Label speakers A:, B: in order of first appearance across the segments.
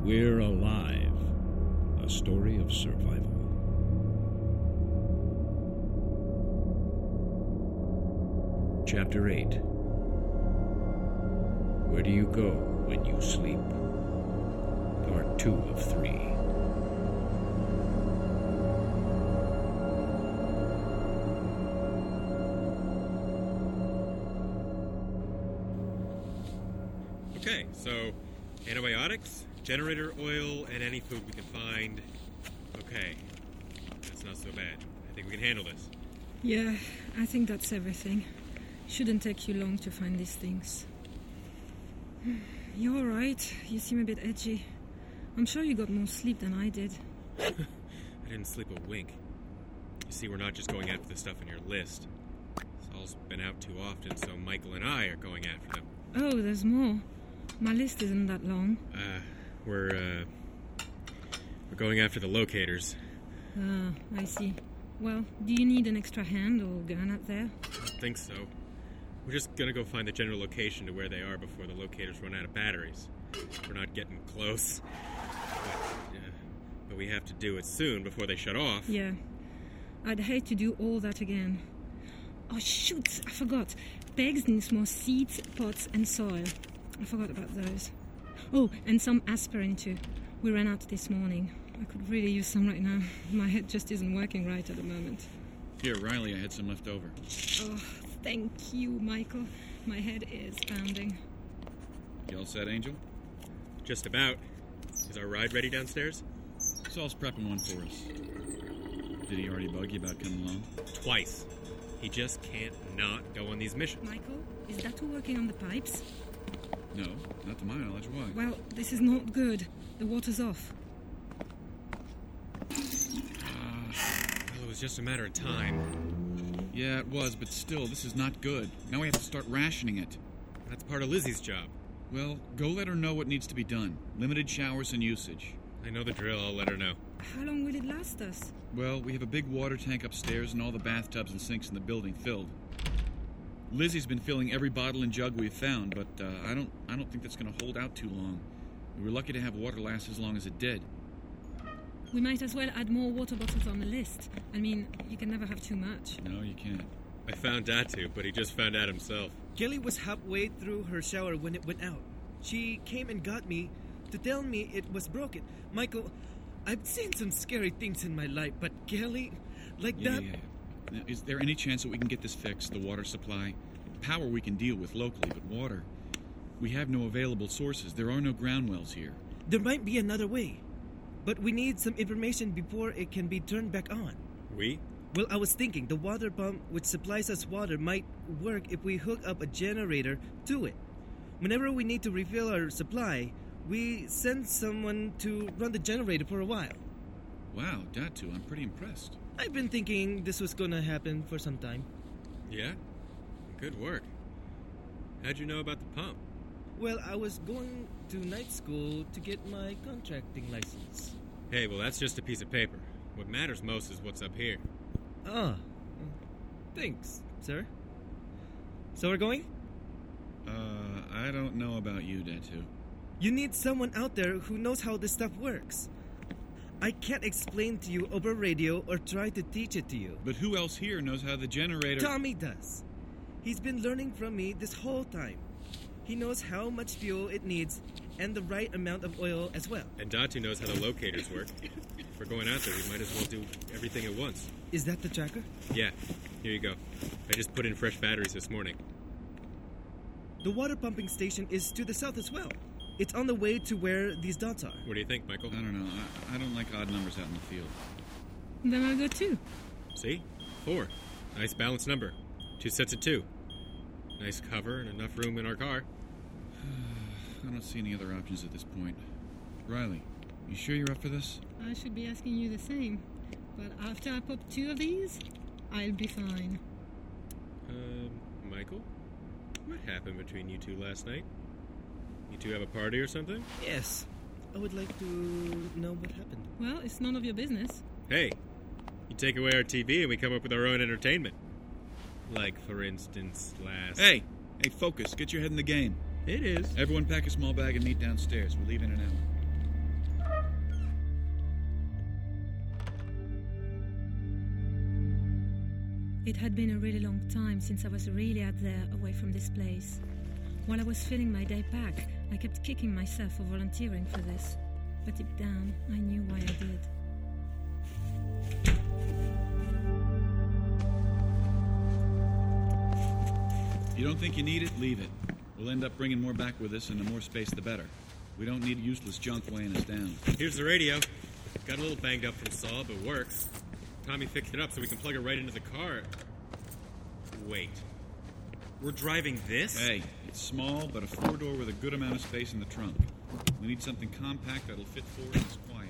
A: We're Alive, a story of survival. Chapter 8. Where do you go when you sleep? Part 2 of 3.
B: Okay, so antibiotics, generator oil, and any food we can find. Okay, that's not so bad. I think we can handle this.
C: Yeah, I think that's everything. Shouldn't take you long to find these things. You're all right. You seem a bit edgy. I'm sure you got more sleep than I did.
B: I didn't sleep a wink. You see, we're not just going after the stuff on your list. Saul's been out too often, so Michael and I are going after them.
C: Oh, there's more. My list isn't that long.
B: We're going after the locators.
C: Ah, I see. Well, do you need an extra hand or gun out there?
B: I don't think so. We're just gonna go find the general location to where they are before the locators run out of batteries. We're not getting close. But we have to do it soon before they shut off.
C: Yeah. I'd hate to do all that again. Oh, shoot! I forgot. Pegs needs more seeds, pots, and soil. I forgot about those. Oh, and some aspirin too. We ran out this morning. I could really use some right now. My head just isn't working right at the moment.
D: Here, Riley, I had some left over.
C: Oh, thank you, Michael. My head is pounding.
D: You all set, Angel?
B: Just about. Is our ride ready downstairs?
D: Saul's prepping one for us. Did he already bug you about coming along?
B: Twice. He just can't not go on these missions.
C: Michael, is Datu working on the pipes?
D: No, not to my knowledge. Why?
C: Well, this is not good. The water's off.
B: Well, it was just a matter of time.
D: Yeah, it was, but still, this is not good. Now we have to start rationing it.
B: That's part of Lizzie's job.
D: Well, go let her know what needs to be done. Limited showers and usage.
B: I know the drill. I'll let her know.
C: How long will it last us?
D: Well, we have a big water tank upstairs and all the bathtubs and sinks in the building filled. Lizzie's been filling every bottle and jug we've found, but I don't think that's going to hold out too long. We were lucky to have water last as long as it did.
C: We might as well add more water bottles on the list. I mean, you can never have too much.
D: No, you can't.
B: I found Datu, but he just found out himself.
E: Kelly was halfway through her shower when it went out. She came and got me to tell me it was broken. Michael, I've seen some scary things in my life, but Kelly, like that...
D: Yeah. Now, is there any chance that we can get this fixed, the water supply? Power we can deal with locally, but water... We have no available sources. There are no ground wells here.
E: There might be another way, but we need some information before it can be turned back on.
B: We?
E: Well, I was thinking the water pump which supplies us water might work if we hook up a generator to it. Whenever we need to refill our supply, we send someone to run the generator for a while.
D: Wow, Datu, I'm pretty impressed.
E: I've been thinking this was gonna happen for some time.
B: Yeah? Good work. How'd you know about the pump?
E: Well, I was going to night school to get my contracting license.
B: Hey, well, that's just a piece of paper. What matters most is what's up here.
E: Ah, thanks, sir. So we're going?
D: I don't know about you, Datu.
E: You need someone out there who knows how this stuff works. I can't explain to you over radio or try to teach it to you.
D: But who else here knows how the generator...
E: Tommy does. He's been learning from me this whole time. He knows how much fuel it needs and the right amount of oil as well.
B: And Datu knows how the locators work. If we're going out there, we might as well do everything at once.
E: Is that the tracker?
B: Yeah, here you go. I just put in fresh batteries this morning.
E: The water pumping station is to the south as well. It's on the way to where these dots are.
B: What do you think, Michael?
D: I don't know. I don't like odd numbers out in the field.
C: Then I'll go too.
B: See? 4. Nice balanced number. 2 sets of 2. Nice cover and enough room in our car.
D: I don't see any other options at this point. Riley, you sure you're up for this?
C: I should be asking you the same. But after I pop 2 of these, I'll be fine.
B: Michael? What happened between you two last night? You two have a party or something?
E: Yes. I would like to know what happened.
C: Well, it's none of your business.
B: Hey, you take away our TV and we come up with our own entertainment. Like, for instance, last...
D: Hey, focus. Get your head in the game.
B: It is.
D: Everyone pack a small bag and meet downstairs. We'll leave in an hour.
C: It had been a really long time since I was really out there away from this place. While I was filling my day back, I kept kicking myself for volunteering for this. But deep down, I knew why I did.
D: If you don't think you need it, leave it. We'll end up bringing more back with us, and the more space, the better. We don't need useless junk weighing us down.
B: Here's the radio. Got a little banged up from Saul, but works. Tommy fixed it up so we can plug it right into the car. Wait. We're driving this?
D: Hey, it's small, but a 4-door with a good amount of space in the trunk. We need something compact that'll fit 4 and is quiet.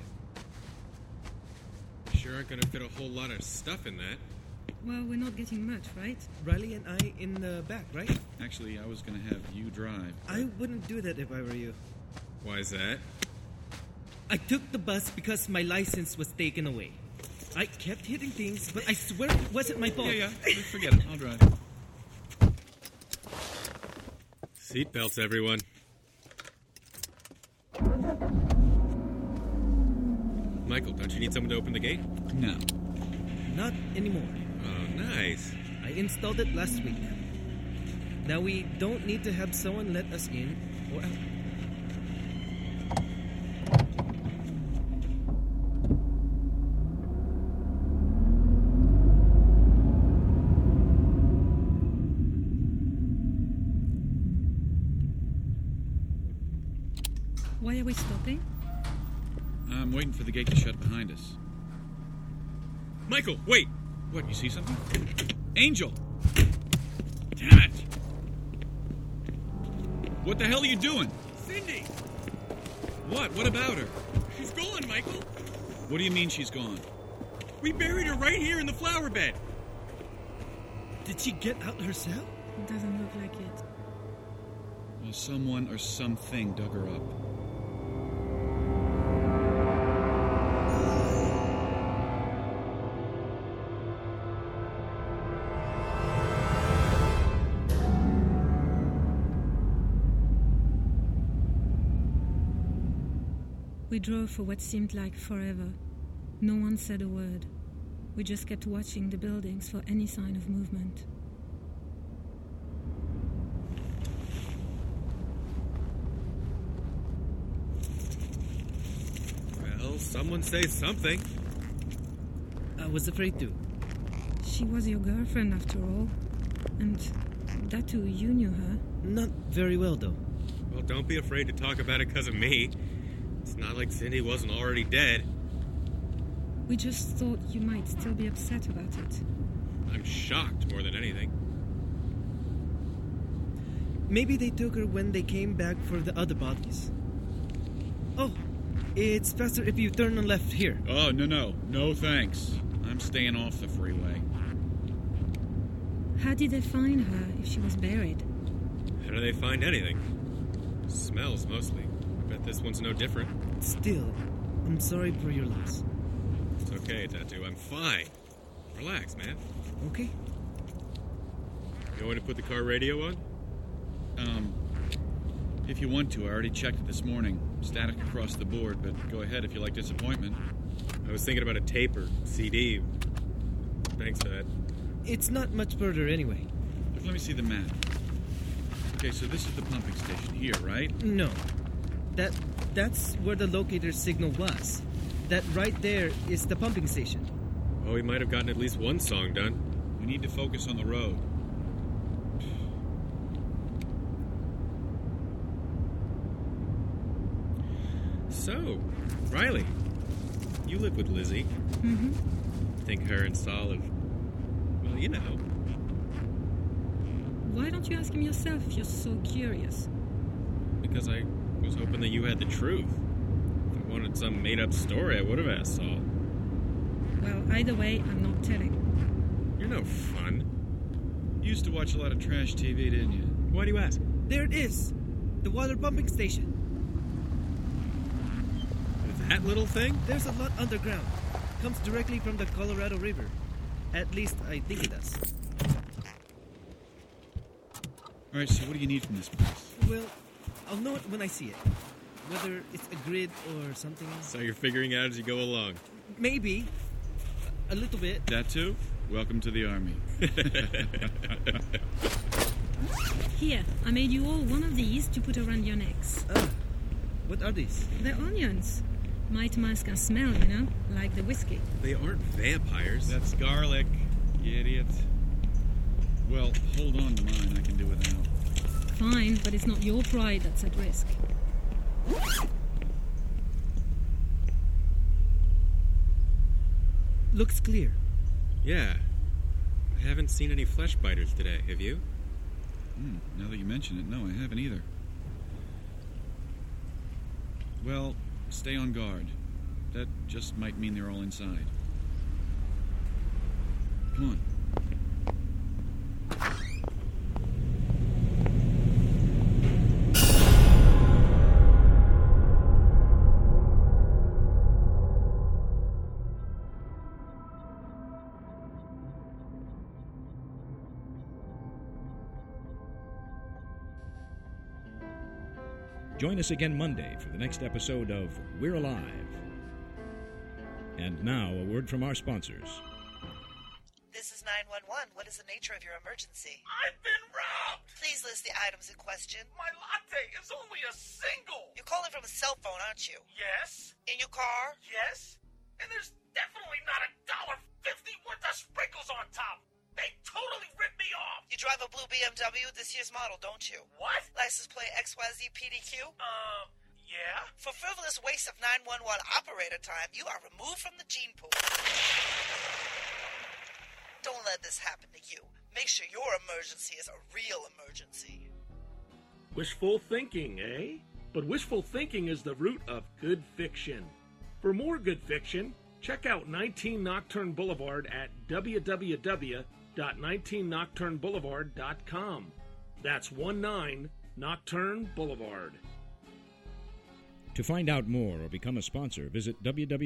B: Sure aren't gonna fit a whole lot of stuff in that.
C: Well, we're not getting much, right?
E: Riley and I in the back, right?
D: Actually, I was going to have you drive.
E: I wouldn't do that if I were you.
B: Why is that?
E: I took the bus because my license was taken away. I kept hitting things, but I swear it wasn't my fault.
D: Yeah, forget it. I'll drive.
B: Seatbelts, everyone. Michael, don't you need someone to open the gate?
D: No.
E: Not anymore.
B: Oh, nice.
E: I installed it last week. Now we don't need to have someone let us in or out.
C: Why are we stopping?
D: I'm waiting for the gate to shut behind us.
B: Michael, wait!
D: What, you see something? Angel! Damn it! What the hell are you doing?
B: Cindy!
D: What? What about her?
B: She's gone, Michael!
D: What do you mean she's gone?
B: We buried her right here in the flower bed.
E: Did she get out herself?
C: It doesn't look like it.
D: Well, someone or something dug her up.
C: We drove for what seemed like forever. No one said a word. We just kept watching the buildings for any sign of movement.
B: Well, someone say something.
E: I was afraid to.
C: She was your girlfriend after all. And that too, you knew her.
E: Not very well, though.
B: Well, don't be afraid to talk about it because of me. It's not like Cindy wasn't already dead.
C: We just thought you might still be upset about it.
B: I'm shocked more than anything.
E: Maybe they took her when they came back for the other bodies. Oh, it's faster if you turn on left here.
D: Oh, no. No thanks. I'm staying off the freeway.
C: How did they find her if she was buried?
B: How do they find anything? Smells, mostly. Bet this one's no different.
E: Still, I'm sorry for your loss.
B: It's okay, Tattoo. I'm fine. Relax, man.
E: Okay?
B: You want to put the car radio on?
D: If you want to, I already checked it this morning. Static across the board, but go ahead if you like disappointment.
B: I was thinking about a tape or CD. Thanks for that.
E: It's not much further anyway.
D: Let me see the map. Okay, so this is the pumping station here, right?
E: No. That's where the locator signal was. That right there is the pumping station.
B: Oh, we might have gotten at least one song done.
D: We need to focus on the road.
B: So, Riley, you live with Lizzie.
C: Mm-hmm.
B: Think her and Saul have... Well, you know.
C: Why don't you ask him yourself if you're so curious?
B: Because I was hoping that you had the truth. If I wanted some made-up story, I would have asked Saul.
C: Well, either way, I'm not telling.
B: You're no fun.
D: You used to watch a lot of trash TV, didn't you?
B: Why do you ask?
E: There it is. The water pumping station.
B: That little thing?
E: There's a lot underground. Comes directly from the Colorado River. At least I think it does.
D: All right, so what do you need from this place?
E: Well, I'll know it when I see it. Whether it's a grid or something.
B: So you're figuring out as you go along.
E: Maybe. A little bit.
D: That too? Welcome to the army.
C: Here, I made you all one of these to put around your necks.
E: What are these?
C: They're onions. Might mask our smell, you know, like the whiskey.
B: They aren't vampires.
D: That's garlic, you idiot. Well, hold on to mine. I can do without.
C: Fine, but it's not your pride that's at risk.
E: Looks clear.
B: Yeah. I haven't seen any flesh biters today, have you?
D: Now that you mention it, no, I haven't either. Well, stay on guard. That just might mean they're all inside. Come on.
A: Join us again Monday for the next episode of We're Alive. And now, a word from our sponsors.
F: This is 911. What is the nature of your emergency?
G: I've been robbed!
F: Please list the items in question.
G: My latte is only a single!
F: You're calling from a cell phone, aren't you?
G: Yes?
F: In your car?
G: Yes? And there's definitely not $1.50 worth of sprinkles on top! They totally ripped me off!
F: You drive a blue BMW, this year's model, don't you?
G: What?
F: License plate XYZ PDQ?
G: Yeah?
F: For frivolous waste of 911 operator time, you are removed from the gene pool. Don't let this happen to you. Make sure your emergency is a real emergency.
H: Wishful thinking, eh? But wishful thinking is the root of good fiction. For more good fiction, check out 19 Nocturne Boulevard at www.19nocturneboulevard.com. That's 19 Nocturne Boulevard.
A: To find out more or become a sponsor, visit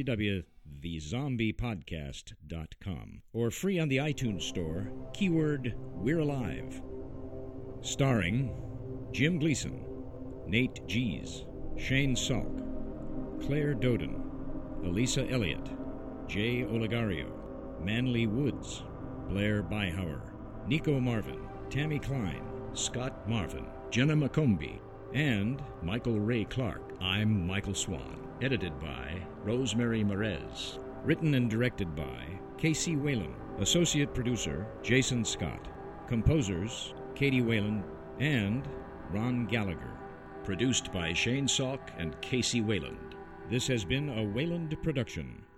A: www.thezombiepodcast.com or free on the iTunes Store, keyword We're Alive. Starring Jim Gleason, Nate Gies, Shane Salk, Claire Doden, Elisa Elliott, Jay Olegario, Manly Woods, Blair Byhauer, Nico Marvin, Tammy Klein, Scott Marvin, Jenna McCombie, and Michael Ray Clark. I'm Michael Swan. Edited by Rosemary Merez. Written and directed by Casey Whalen. Associate producer Jason Scott. Composers Katie Whalen and Ron Gallagher. Produced by Shane Salk and Casey Wayland. This has been a Wayland production.